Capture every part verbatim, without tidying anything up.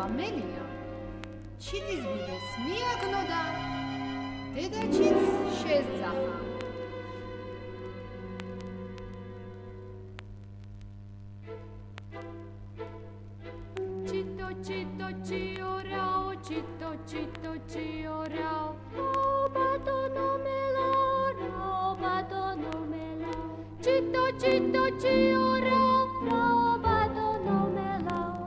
მელია ჩიტის ბუდეს მიაგნო და დედაჩიც შეძახა. Chito, chito, chiorao, chito, chito, chiorao. Rao bato no melao, rao bato no melao. Chito, chito, chiorao, rao bato no melao.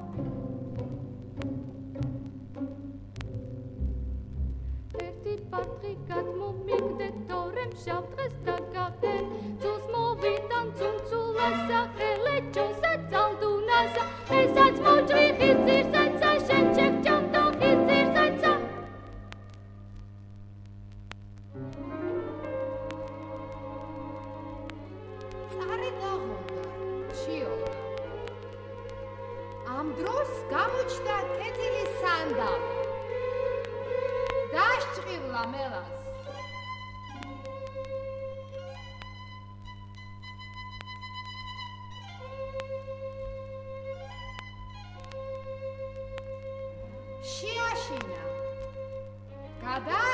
Erti patrikat mu migde torem shavtres tagaten. Zus mo vitan zum zulasa, hele josa zaldunasa. Esac močri hizir saca, šenček čamto hizir saca. წარე დაღონდა ჩიოლა. ამ დროს გამოჩნდა კეთილი სანდავი. დასჭყივლა მელას. შეაშინა. გადა